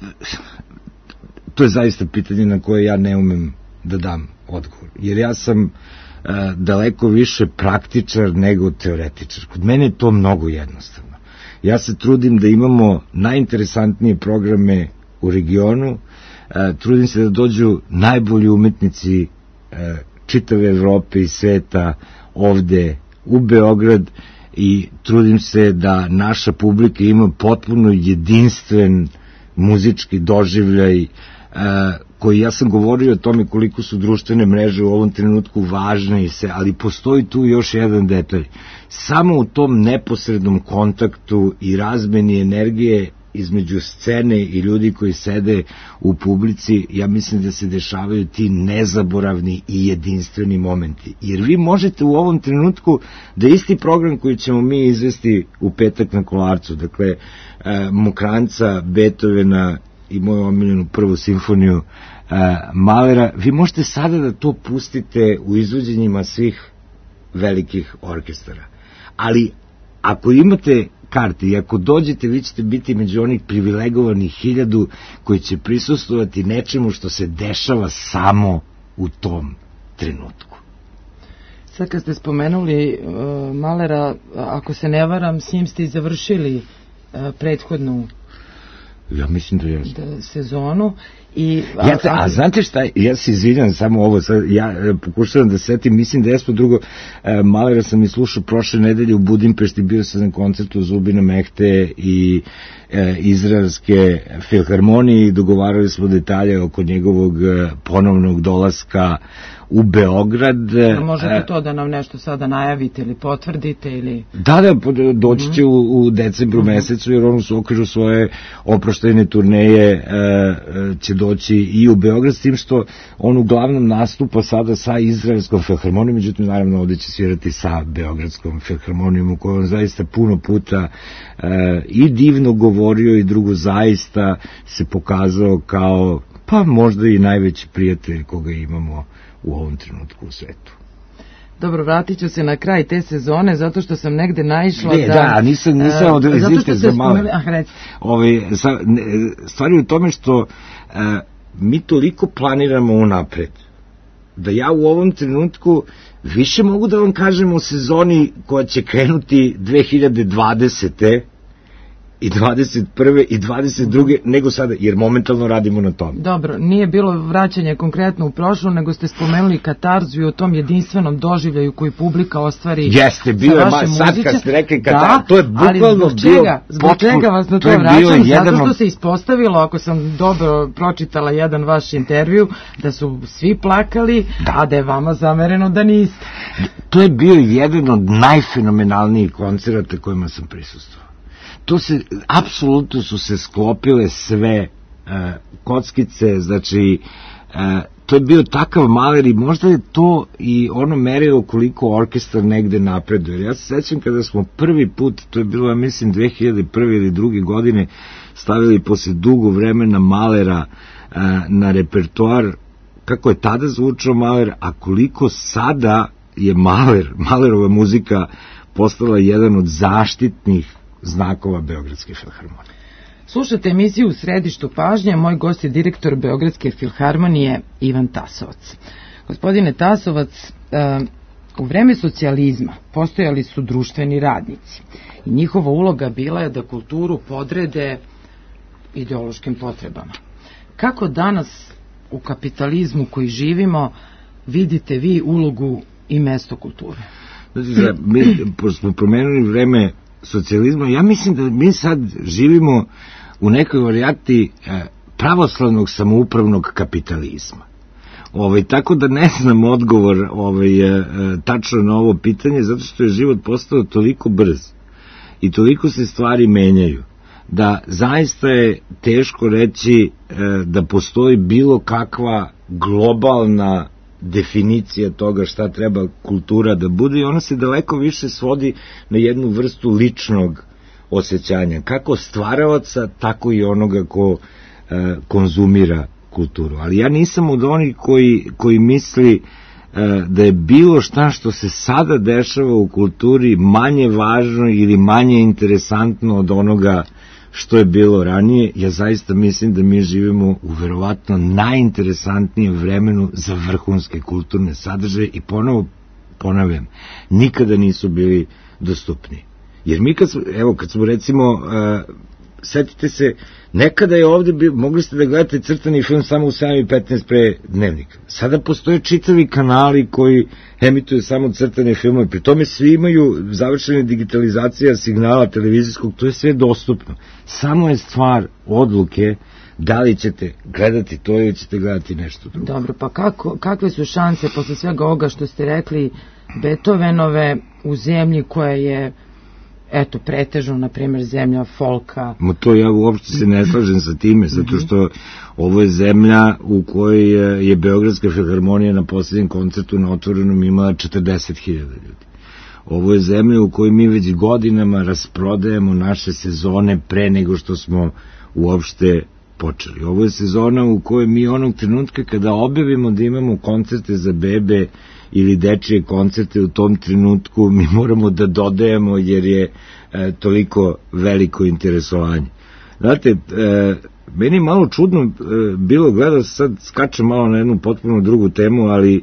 to je zaista pitanje na koje ja ne umem da dam odgovor, jer ja sam e, daleko više praktičar nego teoretičar. Kod mene je to mnogo jednostavno. Ja se trudim da imamo najinteresantnije programe u regionu, e, trudim se da dođu najbolji umetnici e, čitave Evrope i sveta ovde u Beograd, i trudim se da naša publika ima potpuno jedinstven muzički doživljaj, e, koji, ja sam govorio o tome koliko su društvene mreže u ovom trenutku važne i se, ali postoji tu još jedan detalj. Samo u tom neposrednom kontaktu i razmeni energije između scene i ljudi koji sede u publici, ja mislim da se dešavaju ti nezaboravni i jedinstveni momenti. Jer vi možete u ovom trenutku da isti program koji ćemo mi izvesti u petak na Kolarcu, dakle e, Mokranca, Beethovena i moju omiljenu prvu simfoniju e, Mahlera, vi možete sada da to pustite u izvođenjima svih velikih orkestara. Ali ako imate karte i ako dođete, vi ćete biti među onih privilegovanih hiljadu koji će prisustvovati nečemu što se dešava samo u tom trenutku. Sad kad ste spomenuli uh, Mahlera, ako se ne varam, s njim ste i završili uh, prethodnu ja mislim da je da, sezonu. I, a, ja te, a znate šta, ja se izvinjam samo ovo, sad, ja pokušavam da setim, mislim da jesmo drugo, e, Mahlera sam i slušao prošle nedelje u Budimpešti, bio sam na koncertu Zubina Mehte i e, Izraelske filharmonije i dogovarali smo detalje oko njegovog e, ponovnog dolaska u Beograd. No, možete to da nam nešto sada najavite ili potvrdite ili... Da, da, doći će mm. u, u decembru mm. mesecu, jer on u okviru svoje oproštajne turneje e, će doći i u Beograd, s tim što on uglavnom nastupa sada sa Izraelskom filharmonijom, međutim naravno ovdje će svirati sa Beogradskom filharmonijom, u kojoj on zaista puno puta e, i divno govorio i drugo zaista se pokazao kao pa možda i najveći prijatelj koga imamo u ovom trenutku u svetu. Dobro, vratit ću se na kraj te sezone, zato što sam negde naišla ne, da... Da, nisam, nisam uh, odrezite za malo. Ah, Ove, sa, ne, stvari u tome što uh, mi toliko planiramo unapred, da ja u ovom trenutku više mogu da vam kažem o sezoni koja će krenuti dve hiljade dvadesete i dvadeset prve i dvadeset druge nego sada, jer momentalno radimo na tome. Dobro, nije bilo vraćanje konkretno u prošlo, nego ste spomenuli katarzu i o tom jedinstvenom doživljaju koji publika ostvari. Jeste, bio je, ma, sad kad ste rekli katarzu, da, to je bukvalno zbog čega, zbog potpuno, čega vas na to, to vraćam, zato što se ispostavilo, ako sam dobro pročitala jedan vaš intervju, da su svi plakali, da. A da je vama zamereno da niste. To je bio jedan od najfenomenalnijih koncerata kojima sam prisustvovao. To se, apsolutno su se sklopile sve uh, kockice, znači uh, to je bio takav Mahler i možda je to i ono merilo koliko orkestar negde napreduje. Ja se sećam kada smo prvi put, to je bilo, ja mislim, dve hiljade prve ili druge godine, stavili posle dugo vremena Mahlera uh, na repertoar, kako je tada zvučao Mahler, a koliko sada je Mahler, Mahlerova muzika postala jedan od zaštitnih znakova Beogradske filharmonije. Slušate emisiju U središtu pažnje, moj gost je direktor Beogradske filharmonije Ivan Tasovac. Gospodine Tasovac, u vreme socijalizma postojali su društveni radnici i njihova uloga bila je da kulturu podrede ideološkim potrebama. Kako danas u kapitalizmu koji živimo vidite vi ulogu i mesto kulture? Znači, mi, pošto smo promenili vreme socijalizma, ja mislim da mi sad živimo u nekoj varijanti pravoslavnog samoupravnog kapitalizma. Ovaj, tako da ne znam odgovor ovaj, tačno na ovo pitanje, zato što je život postao toliko brz i toliko se stvari menjaju, da zaista je teško reći da postoji bilo kakva globalna definicija toga šta treba kultura da bude, i ona se daleko više svodi na jednu vrstu ličnog osjećanja, kako stvaravaca, tako i onoga ko e, konzumira kulturu. Ali ja nisam od onih koji, koji misli e, da je bilo šta što se sada dešava u kulturi manje važno ili manje interesantno od onoga što je bilo ranije. Ja zaista mislim da mi živimo u verovatno najinteresantnijem vremenu za vrhunske kulturne sadržaje i ponovo ponavljam, nikada nisu bili dostupni. Jer mi kad smo, evo, kad smo recimo, uh, setite se, nekada je ovde, bi, mogli ste da gledate crtani film samo u sedam i petnaest pre Dnevnika. Sada postoje čitavi kanali koji emituju samo crtane filmove, pri tome svi imaju završene digitalizacija signala televizijskog, to je sve dostupno. Samo je stvar odluke da li ćete gledati to ili ćete gledati nešto drugo. Dobro, pa kako, kakve su šanse posle svega ovoga što ste rekli Beethovenove u zemlji koja je eto, pretežno, na primjer, zemlja folka? Ma to ja uopšte se ne slažem sa time, zato što ovo je zemlja u kojoj je Beogradska filharmonija na posljednjem koncertu na Otvorenom imala četrdeset hiljada ljudi. Ovo je zemlja u kojoj mi već godinama rasprodajemo naše sezone pre nego što smo uopšte počeli. Ovo je sezona u kojoj mi onog trenutka kada objavimo da imamo koncerte za bebe ili dečije koncerte, u tom trenutku mi moramo da dodajemo jer je e, toliko veliko interesovanje. Znate, e, meni je malo čudno e, bilo gledao, sad skačem malo na jednu potpuno drugu temu, ali e,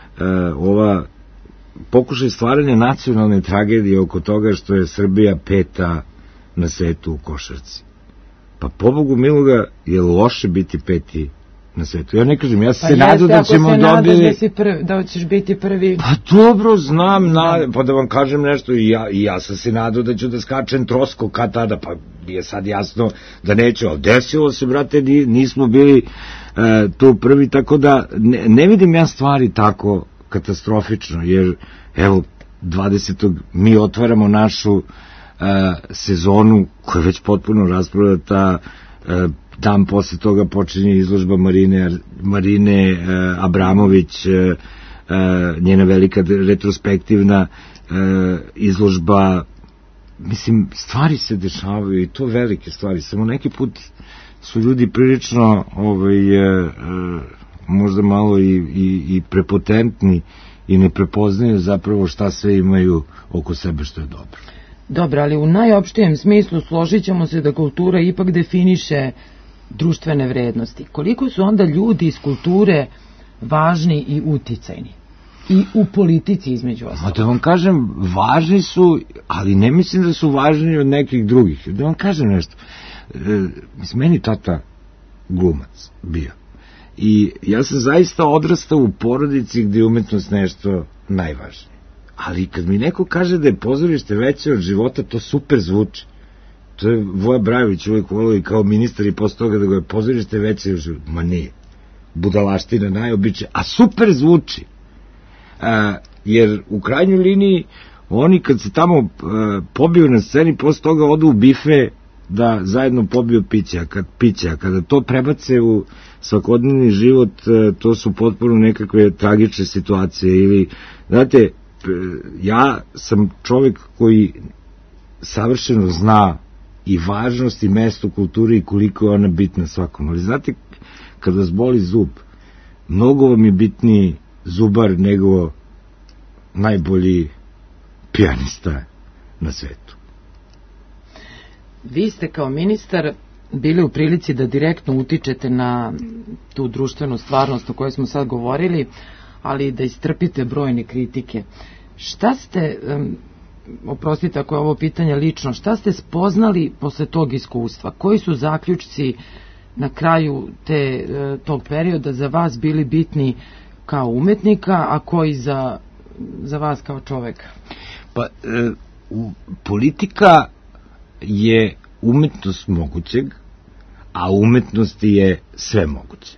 ova pokušaj stvaranja nacionalne tragedije oko toga što je Srbija peta na svetu u košarci. Pa pobogu miloga, je loše biti peti na svetu? Ja ne kažem, ja se pa nadu da ćemo dobiti... Pa jeste, ako se nadaš prvi, da ćeš biti prvi... Pa dobro, znam, na, pa da vam kažem nešto, i ja, i ja sam se nadu da ću da skačem trosko kad tada, pa je sad jasno da neću, ali desilo se, brate, nismo bili e, tu prvi, tako da ne, ne vidim ja stvari tako katastrofično, jer evo, dvadesetog mi otvaramo našu e, sezonu koja je već potpuno rasprodata, e, dan posle toga počinje izložba Marine, Marine e, Abramović, e, e, njena velika retrospektivna e, izložba. Mislim, stvari se dešavaju i to velike stvari, samo neki put su ljudi prilično ovaj, e, e, možda malo i, i, i prepotentni i ne prepoznaju zapravo šta sve imaju oko sebe što je dobro. Dobro, ali u najopštijem smislu složit ćemo se da kultura ipak definiše društvene vrednosti. Koliko su onda ljudi iz kulture važni i uticajni? I u politici između ostalog. Da vam kažem, važni su, ali ne mislim da su važni od nekih drugih. Da vam kažem nešto. E, mislim, meni tata glumac bio. I ja sam zaista odrastao u porodici gdje je umetnost nešto najvažnije. Ali kad mi neko kaže da je pozorište veće od života, to super zvuči. To je Voja Brajović uvijek volio i kao ministar i posle toga da ga je pozorište veće od života. Ma nije. Budalaština najobičaj. A super zvuči. A, jer u krajnjoj liniji oni kad se tamo a, pobiju na sceni, posle toga odu u bife da zajedno pobiju piće, a kad piće, a kada to prebace u svakodnevni život, a, to su potpuno nekakve tragične situacije. Ili, znate, ja sam čovjek koji savršeno zna i važnost i mesto kulture i koliko je ona bitna svakom. Ali znate, kad vas boli zub, mnogo vam je bitniji zubar nego najbolji pijanista na svetu. Vi ste kao ministar bili u prilici da direktno utičete na tu društvenu stvarnost o kojoj smo sad govorili, ali i da istrpite brojne kritike. Šta ste, um, oprostite ako je ovo pitanje lično, šta ste spoznali posle tog iskustva? Koji su zaključci na kraju te, tog perioda za vas bili bitni kao umetnika, a koji za, za vas kao čoveka? Pa, e, u, politika je umetnost mogućeg, a umetnosti je sve moguće.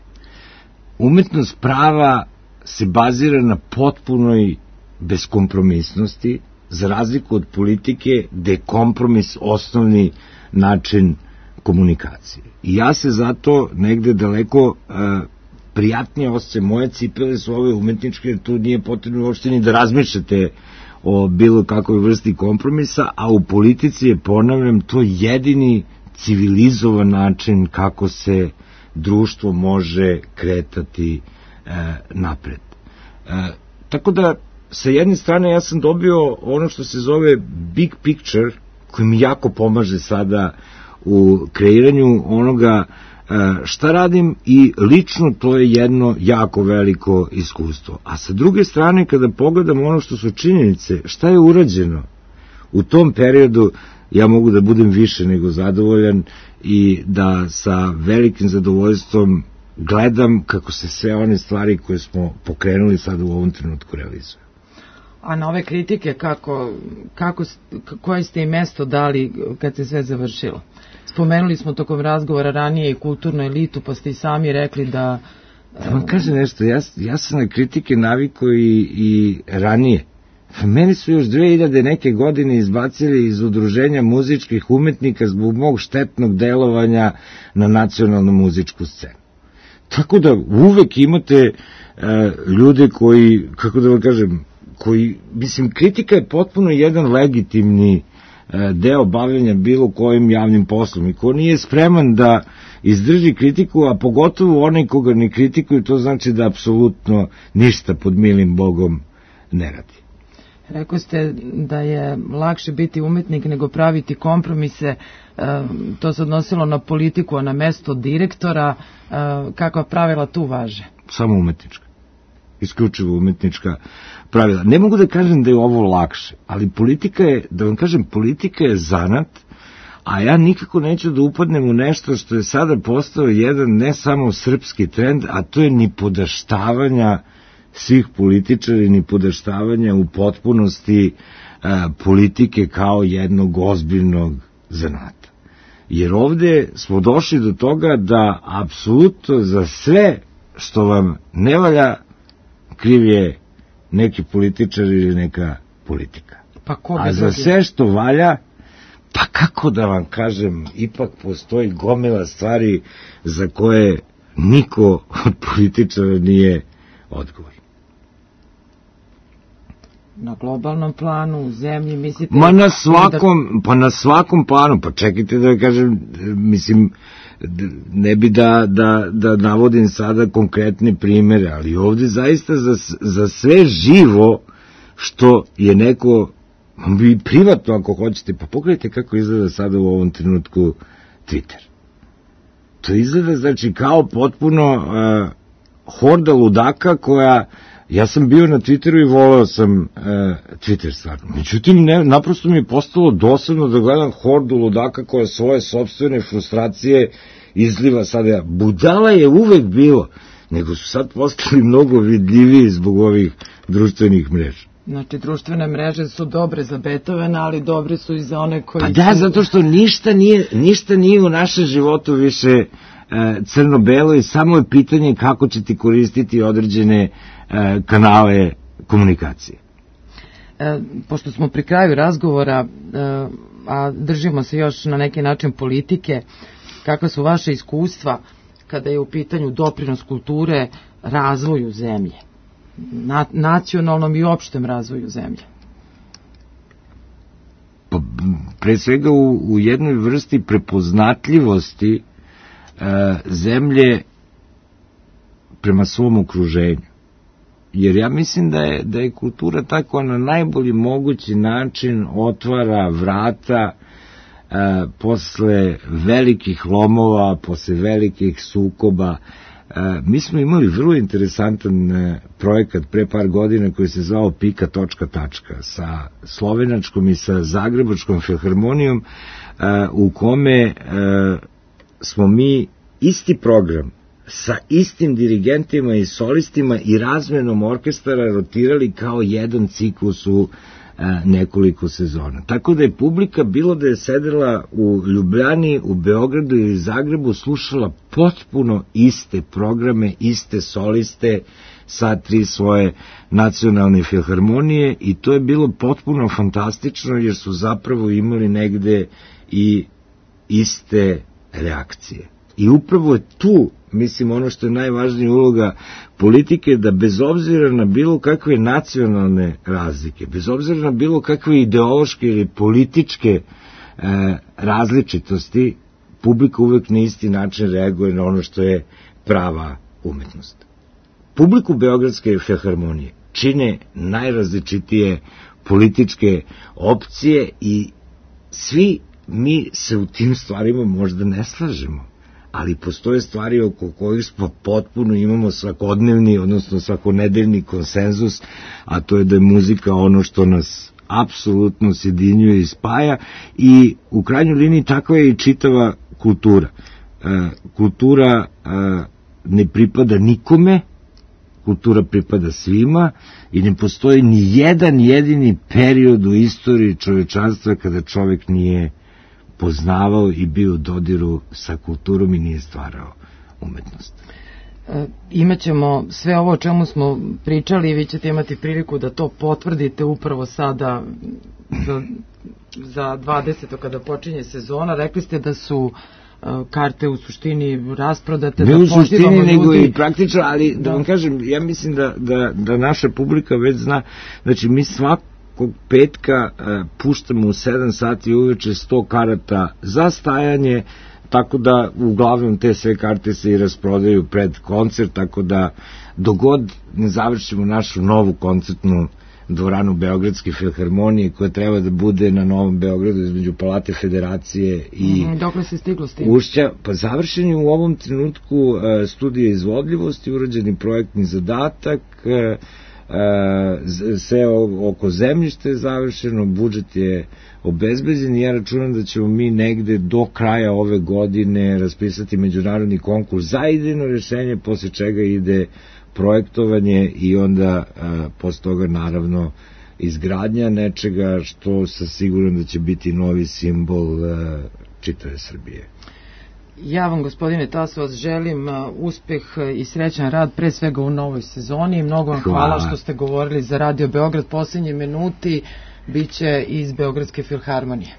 Umetnost prava se bazira na potpunoj beskompromisnosti, za razliku od politike gde je kompromis osnovni način komunikacije. I ja se zato negde daleko e, prijatnije osjećam. Moje cipele su ove umetničke, jer tu nije potrebno uopšte ni da razmišljate o bilo kakvoj vrsti kompromisa, a u politici je, ponavljam, to jedini civilizovan način kako se društvo može kretati e, napred. E, tako da, sa jedne strane ja sam dobio ono što se zove big picture, koji mi jako pomaže sada u kreiranju onoga šta radim, i lično to je jedno jako veliko iskustvo. A sa druge strane, kada pogledam ono što su činjenice, šta je urađeno u tom periodu, ja mogu da budem više nego zadovoljan i da sa velikim zadovoljstvom gledam kako se sve one stvari koje smo pokrenuli sada u ovom trenutku realizuju. A na ove kritike, kako, kako, koje ste i mesto dali kad se sve završilo? Spomenuli smo tokom razgovora ranije i kulturnu elitu, pa ste i sami rekli da... Da vam kažem nešto, ja, ja sam na kritike navikao i, i ranije. Meni su još dve hiljade neke godine izbacili iz udruženja muzičkih umetnika zbog mog štetnog delovanja na nacionalnu muzičku scenu. Tako da uvek imate e, ljude koji, kako da vam kažem, koji, mislim, kritika je potpuno jedan legitimni deo bavljenja bilo kojim javnim poslom, i ko nije spreman da izdrži kritiku, a pogotovo onaj koga ne kritikuju, to znači da apsolutno ništa pod milim Bogom ne radi. Rekao ste da je lakše biti umetnik nego praviti kompromise, to se odnosilo na politiku, a na mesto direktora, kakva pravila tu važe? Samo umetnička. Isključivo umetnička pravila. Ne mogu da kažem da je ovo lakše, ali politika je, da vam kažem, politika je zanat, a ja nikako neću da upadnem u nešto što je sada postao jedan ne samo srpski trend, a to je ni podaštavanja svih političara, ni podaštavanja u potpunosti a, politike kao jednog ozbiljnog zanata. Jer ovde smo došli do toga da apsolutno za sve što vam ne valja kriv je neki političar ili neka politika. Pa ko A za sve što valja, pa kako da vam kažem, ipak postoji gomila stvari za koje niko od političara nije odgovoran. Na globalnom planu, u zemlji, mislite... Ma na svakom, da... pa na svakom planu, pa čekajte da kažem, mislim, ne bi da, da, da navodim sada konkretne primere, ali ovde zaista za, za sve živo što je neko, bi privatno ako hoćete, pa pogledajte kako izgleda sada u ovom trenutku Twitter. To izgleda, znači, kao potpuno uh, horda ludaka koja, ja sam bio na Twitteru i voleo sam uh, Twitter stvarno. Međutim, ne, naprosto mi je postalo dosadno da gledam hordu ludaka koja svoje sopstvene frustracije izliva sada. Budala je uvek bilo, nego su sad postali mnogo vidljiviji zbog ovih društvenih mreža. Znači, društvene mreže su dobre za Beethovena, ali dobre su i za one koji... Pa da, zato što ništa nije, ništa nije u našem životu više e, crno-belo, i samo je pitanje kako ćete koristiti određene e, kanale komunikacije. E, pošto smo pri kraju razgovora, e, a držimo se još na neki način politike, kakve su vaše iskustva kada je u pitanju doprinos kulture razvoju zemlje? Na, nacionalnom i opštem razvoju zemlje? Pa, pre svega u, u jednoj vrsti prepoznatljivosti e, zemlje prema svom okruženju. Jer ja mislim da je, da je kultura ta koja na najbolji mogući način otvara vrata e, posle velikih lomova, posle velikih sukoba. Mi smo imali vrlo interesantan projekat pre par godina koji se zvao Pika točka tačka sa slovenačkom i sa zagrebačkom filharmonijom, u kome smo mi isti program sa istim dirigentima i solistima i razmenom orkestara rotirali kao jedan ciklus u nekoliko sezona. Tako da je publika, bilo da je sedela u Ljubljani, u Beogradu ili Zagrebu, slušala potpuno iste programe, iste soliste sa tri svoje nacionalne filharmonije i to je bilo potpuno fantastično jer su zapravo imali negde i iste reakcije. I upravo je tu, mislim, ono što je najvažnija uloga politike, da bez obzira na bilo kakve nacionalne razlike, bez obzira na bilo kakve ideološke ili političke e, različitosti, publika uvek na isti način reaguje na ono što je prava umetnost. Publiku Beogradske filharmonije čine najrazličitije političke opcije i svi mi se u tim stvarima možda ne slažemo, ali postoje stvari oko kojih smo potpuno imamo svakodnevni, odnosno svakonedeljni konsenzus, a to je da je muzika ono što nas apsolutno sjedinjuje i spaja i u krajnjoj liniji takva je i čitava kultura. E, kultura e, ne pripada nikome, kultura pripada svima i ne postoji ni jedan jedini period u istoriji čovečanstva kada čovek nije poznavao i bio u dodiru sa kulturom i nije stvarao umetnost. E, imaćemo sve ovo o čemu smo pričali i vi ćete imati priliku da to potvrdite upravo sada za, za dvadeseto kada počinje sezona. Rekli ste da su karte u suštini rasprodate. Ne da u suštini, ljudi... nego i praktično, ali da, da vam kažem, ja mislim da, da, da naša publika već zna, znači mi svakog petka uh, puštamo u sedam sati uveče sto karata za stajanje, tako da uglavnom te sve karte se i rasprodaju pred koncert, tako da dogod ne završimo našu novu koncertnu dvoranu Beogradske filharmonije koja treba da bude na Novom Beogradu između Palate Federacije i mm, dokle se stiglo s tim? Ušća, pa završen je u ovom trenutku uh, studija izvodljivosti, urađeni projektni zadatak, uh, uh, sve oko zemljište je završeno, budžet je obezbeđen i ja računam da ćemo mi negde do kraja ove godine raspisati međunarodni konkurs za idejno rešenje, posle čega ide projektovanje i onda a, posle toga naravno izgradnja nečega što sam siguran da će biti novi simbol a, čitave Srbije. Ja vam, gospodine Tasovac, želim a, uspeh i srećan rad pre svega u novoj sezoni. Mnogo vam hvala, hvala što ste govorili za Radio Beograd. Poslednje minuti biće iz Beogradske filharmonije.